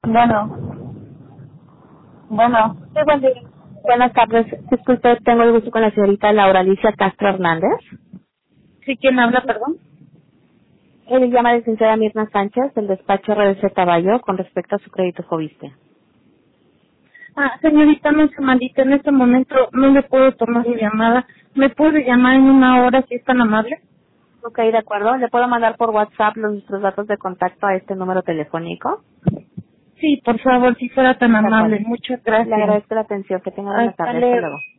Bueno, bueno, Sí, buen día. Buenas tardes. Disculpe, tengo el gusto con la señorita Laura Alicia Castro Hernández. ¿sí quién habla, perdón? Él llama la licenciada Mirna Sánchez del despacho RDC Caballo con respecto a su crédito Fobiste. Señorita, no se maldita, en este momento no le puedo tomar su llamada. ¿Me puede llamar en una hora si es tan amable? Ok, de acuerdo. ¿Le puedo mandar por WhatsApp nuestros datos de contacto a este número telefónico? Sí, por favor, si fuera tan De amable. acuerdo. Muchas Le gracias. agradezco la atención. Que tenga buena Hasta tarde. Hasta luego. luego.